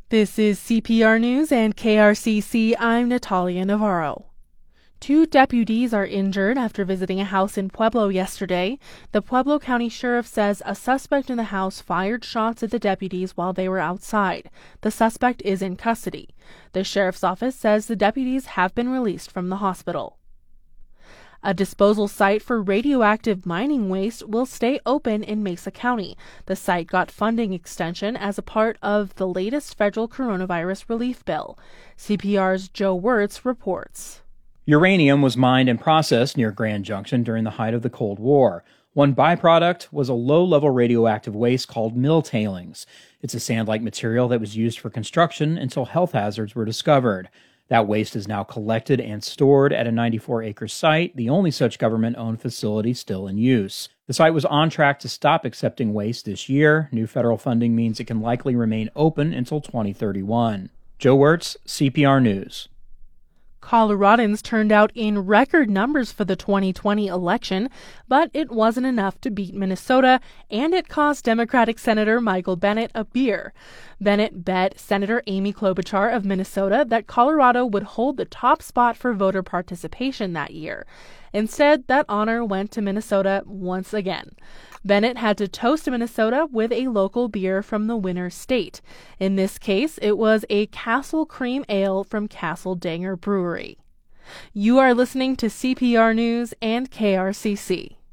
This is CPR News and KRCC. I'm Natalia Navarro. Two deputies are injured after visiting a house in Pueblo yesterday. The Pueblo County Sheriff says a suspect in the house fired shots at the deputies while they were outside. The suspect is in custody. The sheriff's office says the deputies have been released from the hospital. A disposal site for radioactive mining waste will stay open in Mesa County. The site got funding extension as a part of the latest federal coronavirus relief bill. CPR's Joe Wirtz reports. Uranium was mined and processed near Grand Junction during the height of the Cold War. One byproduct was a low-level radioactive waste called mill tailings. It's a sand-like material that was used for construction until health hazards were discovered. That waste is now collected and stored at a 94-acre site, the only such government-owned facility still in use. The site was on track to stop accepting waste this year. New federal funding means it can likely remain open until 2031. Joe Wirtz, CPR News. Coloradans turned out in record numbers for the 2020 election, but it wasn't enough to beat Minnesota, and it cost Democratic Senator Michael Bennet a beer. Bennet bet Senator Amy Klobuchar of Minnesota that Colorado would hold the top spot for voter participation that year. Instead, that honor went to Minnesota once again. Bennet had to toast Minnesota with a local beer from the winner state. In this case, it was a Castle Cream Ale from Castle Danger Brewery. You are listening to CPR News and KRCC.